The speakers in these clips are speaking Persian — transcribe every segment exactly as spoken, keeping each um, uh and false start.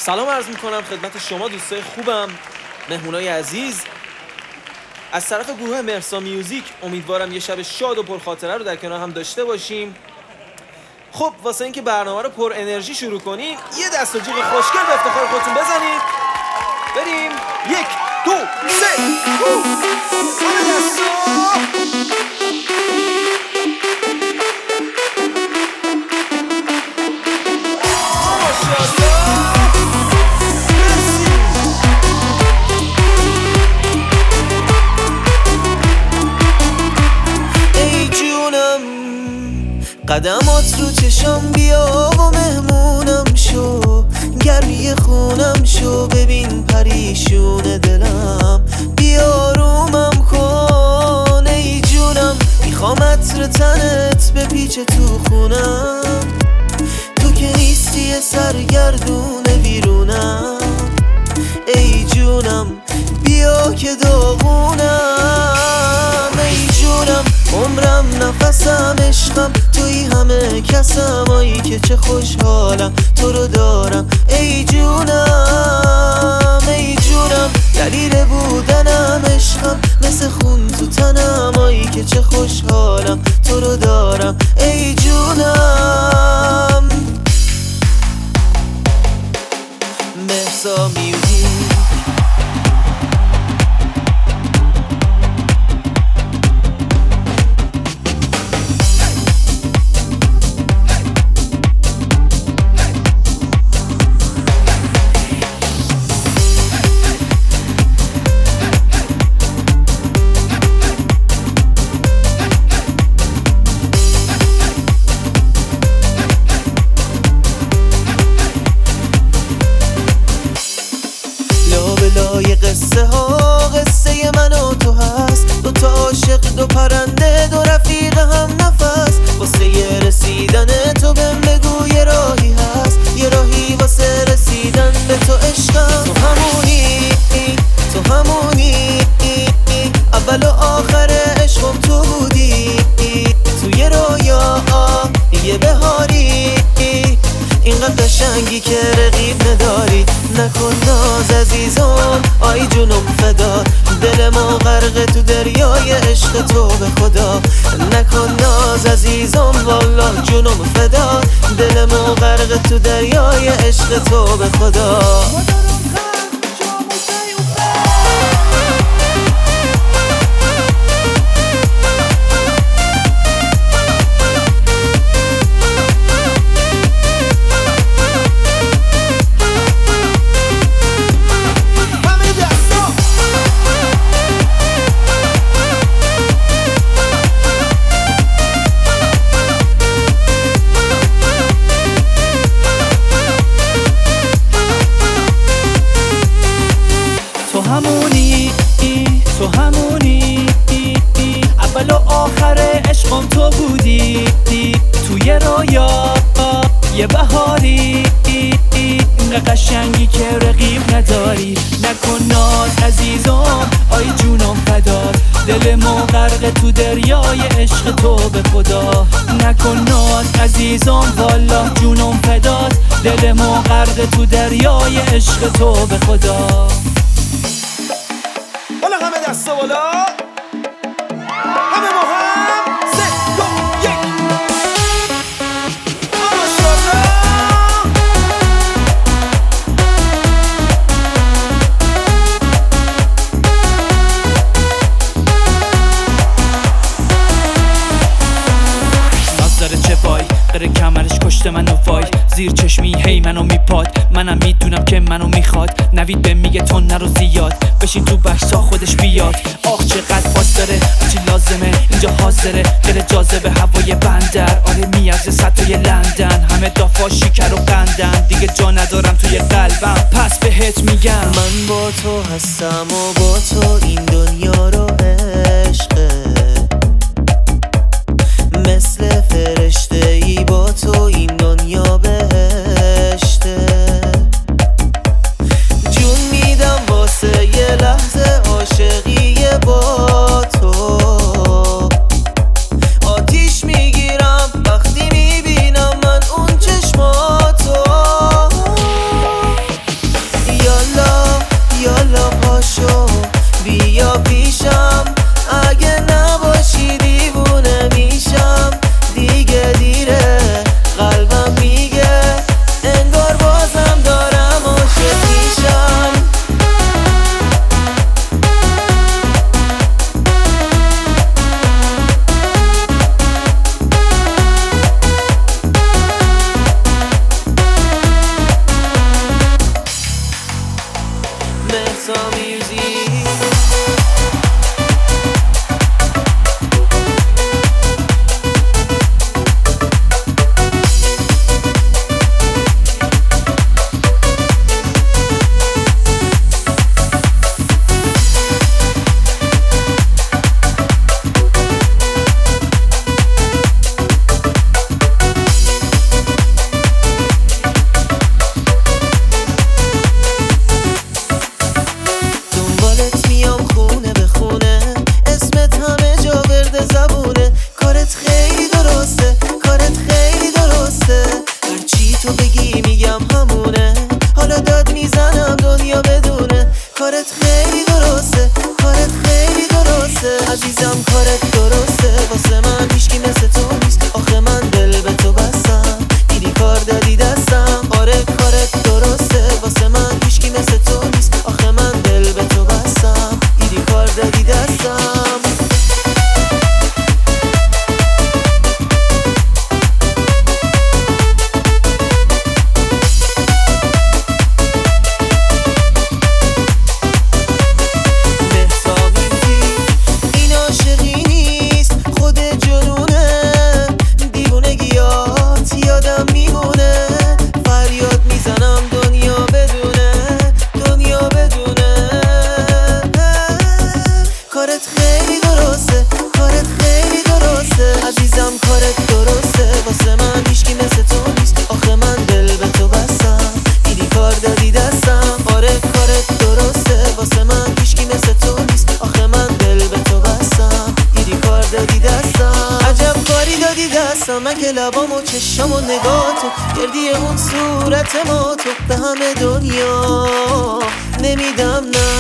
سلام عرض میکنم خدمت شما دوستای خوبم، مهمونای عزیز از طرف گروه مهرسا میوزیک. امیدوارم یه شب شاد و پرخاطره رو در کنار هم داشته باشیم. خب واسه اینکه برنامه رو پر انرژی شروع کنیم یه دست و جیغ خوشگل به افتخار خودتون بزنید. بریم یک دو سه قدمات رو چشم بیا و مهمونم شو، گرمی خونم شو، ببین پریشون دلم، بیا رومم کن ای جونم، میخوام عطر تنت بپیچه تو خونم، تو که نیستی سرگردون بیرونم، ای جونم بیا که داغونم، ای جونم عمرم نفسم عشقم توی همه کسم، آیی که چه خوشحالم تو رو دارم، ای جونم ای جونم دلیل بودنم عشقم مثل خون تو تنم، آیی که چه خوشحالم تو رو دارم، ای جونم. مهرسا میوزیک. لای قصه ها قصه من و تو هست، دو تا عاشق دو پرنده دو رفیق هم نفس، واسه یه رسیدن تو بهم بگو یه راهی هست، یه راهی واسه رسیدن به تو عشقم، تو همونی تو همونی اول و آخر عشقم تو بودی، تو یه رویا یه بهاری اینقدر قشنگی که رقیب نداری، نکن ناز عزیزم آی جونم فدا، دل ما غرق تو دریای عشق تو به خدا، نکن ناز عزیزم والله جونم فدا، دل ما غرق تو دریای عشق تو به خدا. تو همونی تو همونی اول و آخر عشقم تو بودی، توی رویا یه بهاری اینقدر قشنگی که رقیب نداری، نکن ناز عزیزم آی جونم فدا، دل ما غرق تو دریای عشق تو به خدا، نکن ناز عزیزم والله جونم فدا، دل ما غرق تو دریای عشق تو به خدا. حالا همه دست بالا، همه با هم سه دو یک ماشاءالله. ناز داره چه وای غیر کمرش کشته منو وای، زیر چشمی هی منو میپاد، منم میدونم که منو میخواد، نوید به میگه تو نرو زیاد، بشین تو بحثا خودش بیاد، آخ چقدر باز داره چی لازمه اینجا حاضره، دل جاذبه هوای بندر، آره میارزه سطح لندن، همه دافا شکر و قندن، دیگه جا ندارم توی قلبم پس بهت میگم من با تو هستم و با تو این دنیا رو عشقه، مثل فرشته ای با تو این دنیا بهشته، جون میدم واسه یه لحظه عاشقی با تو، آتیش میگیرم وقتی میبینم من اون چشماتو، کارت خیلی درسته، کارت خیلی درسته عزیزم، کارت درسته. واسه من هیچکی مثل تو نیست، آخه من دل به تو بستم، دیدی کار دادی دستم. آره کارت درسته، واسه من هیچکی مثل تو نیست، آخه من دل به تو بستم، دیدی کار دادی دستم. کارت خیلی درسته، کارت خیلی درسته عزیزم، کارت درسته. واسه من هیچکی مثل تو نیست، آخه من دل به تو بستم، دیدی کار دادی دستم. آره کارت درسته، واسه من هیچکی مثل تو نیست، آخه من دل به تو بستم، دیدی کار دادی دستم. عجب کاری دادی دستم، من که لبام و چشم و نگاتو، گردی اون صورت ما تو به همه دنیا نمیدم نه.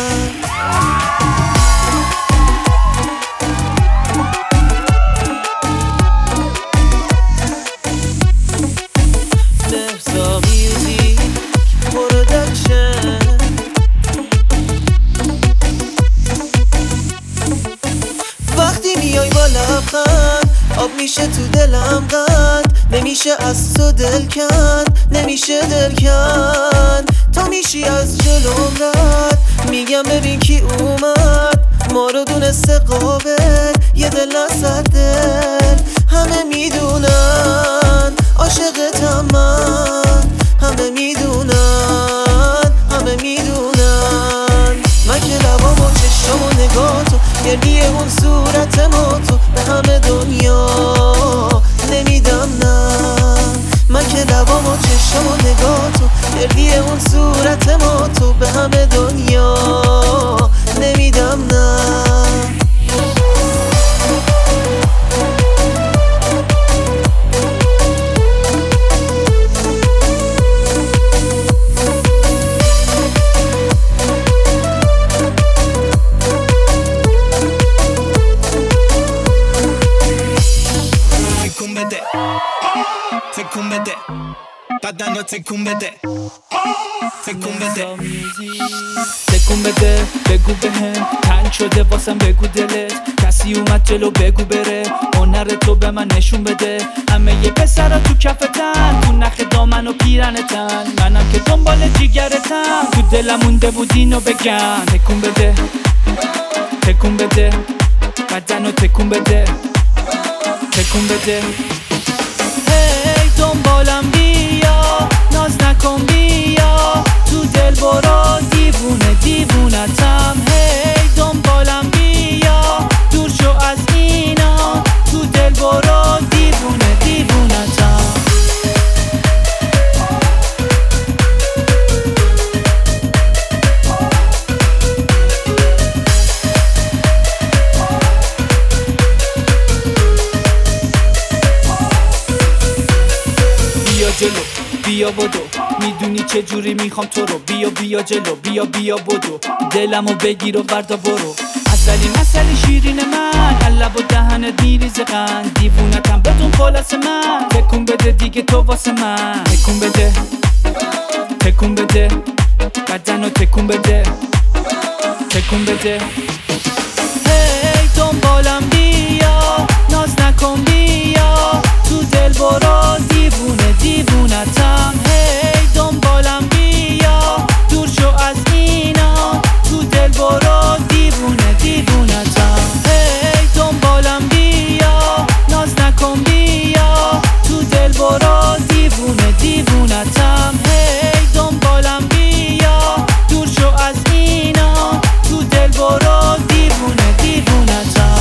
وقتی میای با لبخند آب میشه تو دلم قند، نمیشه از تو دل کند، نمیشه دل کند. تو میشی از جلوم رد، میگم ببین کی اومد، ما رو دونسته قابل یه دل نصد دل. همه میدونن عاشقتم من، همه میدونن، همه میدونن. من که لبام و چشم و نگاتو، گردی اون صورت ما تو به همه دنیا نمیدم نه. من که لبام و چشم و نگاتو، گردی اون صورت ما تو به همه دنیا نمیدم نه. تکون بده بدن رو تکون بده، تکون بده تکون بده، بگو بهم تنگ شده واسم، بگو دلت کسی اومد جلو بگو بره، هنر تو به من نشون بده. همه یه پسرا تو کفتن، تو نخ دامن و پیرنتن، منم که دنبال جیگرتم، تو دلم مونده بود اینو بگم. تکون بده، تکون بده بدن رو تکون بده، تکون بده. هی دنبالم بیا، ناز نکن بیا، تو دل برو دیوونه دیوونتم. هی دنبالم بیا، دور شو از اینا، تو دل برو دیوونه دیوونتم. بیا جلو بیا بدو، میدونی چه جوری میخوام تو رو، بیا بیا جلو بیا بیا بدو، دلمو بگیر و بردا برو. اصلی مسلی شیرین من، لب و دهنت میریزه قند، دیوونتم بدون خلاص من. تکون بده دیگه تو واسه من، تکون بده، تکون بده بدنو تکون بده، تکون بده. هی دنبالم بیا، ناز نکن بیا، تو دل برو دیوونه دیوونتم. هی دنبالم بیا، دور شو از اینا، تو دل برو دیوونه دیوونتم. هی دنبالم بیا، ناز نکن بیا، تو دل برو دیوونه دیوونتم. هی دنبالم بیا، دور شو از اینا، تو دل برو دیوونه دیوونتم.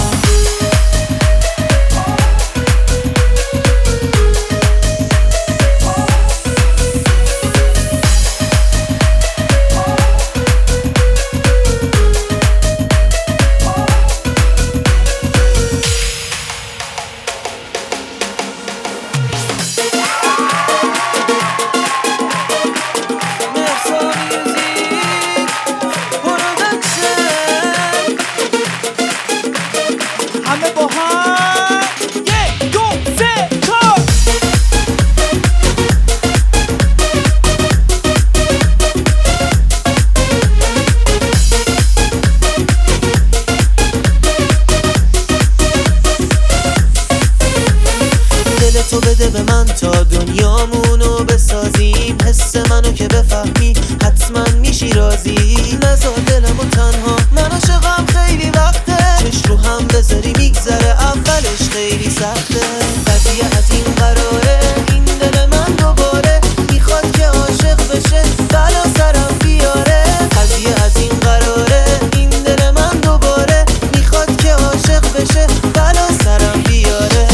تا دنیامونو بسازیم، حس منو که بفهمی حتما میشی راضی. نزار دلمو تنها، من عاشقم خیلی وقته، چش رو هم بذاری میگذره اولش خیلی سخته. قضیه از این قراره این دل من دوباره میخواد که عاشق بشه بلا سرم بیاره. قضیه از این قراره این دل من دوباره میخواد که عاشق بشه بلا سرم بیاره.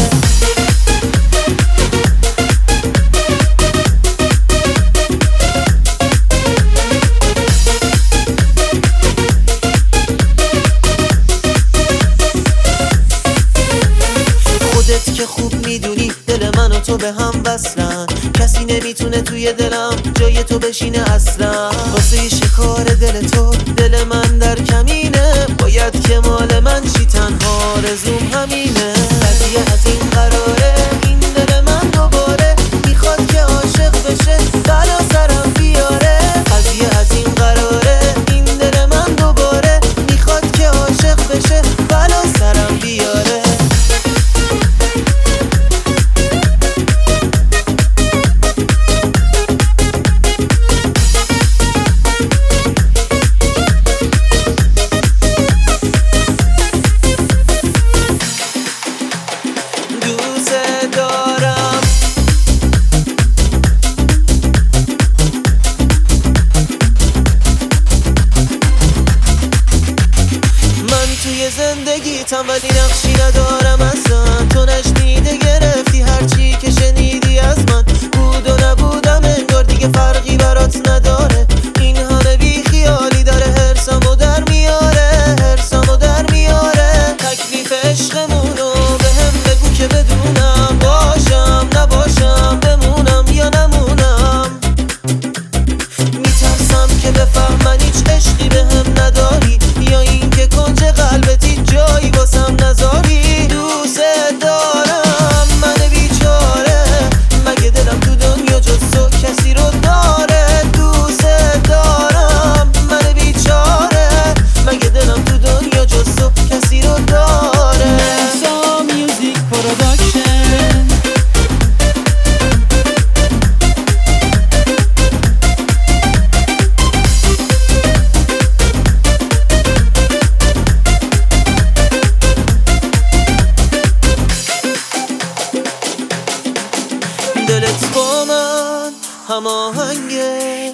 خودت که خوب میدونی دل من و تو به هم وصلن، کسی نمیتونه توی دلم جای تو بشینه اصلا. واسه شکار دل تو دل من در کمینه، باید که مال من شی تنها رزوم همینه. قضیه از این قراره این دل من دوباره میخواد که عاشق بشه بلا سرم بیاره. قضیه از این قراره این دل من دوباره میخواد که عاشق بشه بلا سرم بیاره. زندگیتم ولی نقشی ندارم اصلا، تو نشنیده گرفتی هرچی که شنیدی از من. بود و نبودم انگار دیگه فرقی برات نداره، این همه بی خیالی داره هرسمو در میاره، هرسمو در میاره. تکلیف عشقمونو به هم بگو که بدونم، باشم نباشم بمونم یا نمونم. میترسم که بفهمن هیچ عشقی به هم نداری، یا اینکه کنج قلبتی جایی واسم نذاری. دوست دارم من بیچاره، مگه دلم تو دنیا جز تو کسی رو داره. دوست دارم من بیچاره، مگه دلم تو دنیا جز تو کسی رو داره. مرسا میوزیک پروداکشن. دلت با من هماهنگه،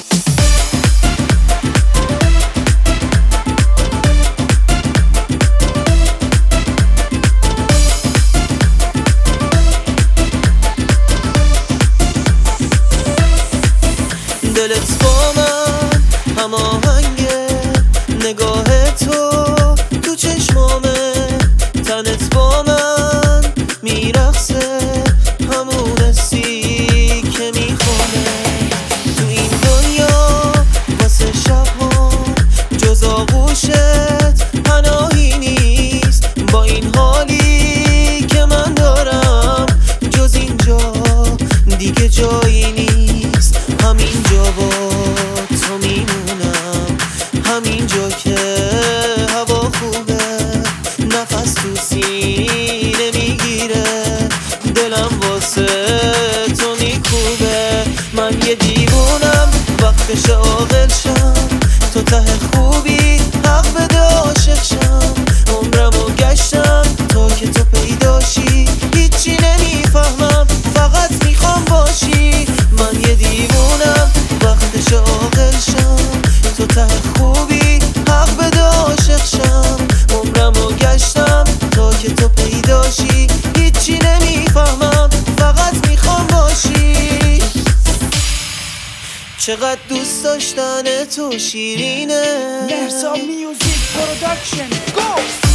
دلت با من هماهنگه. نگاه تو تو چشمامه، تنت با من میرقصه، همون حسی که میخوامه. تو این دنیا واسه شبها جز آغوشت پناهی نیست، با این حالی که من دارم جز اینجا دیگه جایی نیست. همینجا با تو میمونم، همینجا که هوا خوبه، نفس تو سینه میگیره، دلم واسه تو میکوبه. من یه دیوونم وقتش عاقل شم، تو ته خوبی حق بده عاشق شم. عمرمو گشتم تا که تو پیداشی، هیچی نمیفهمم فقط میخوام باشی. من یه دیوونم وقتش عاقل شم، تو ته خوبی حق بده عاشق شم. عمرمو گشتم تا که تو پیداشی، هیچی نمیفهمم فقط میخوام باشی. چقدر دوست داشتن تو شیرینه. مرسا میوزیک پروداکشن. گو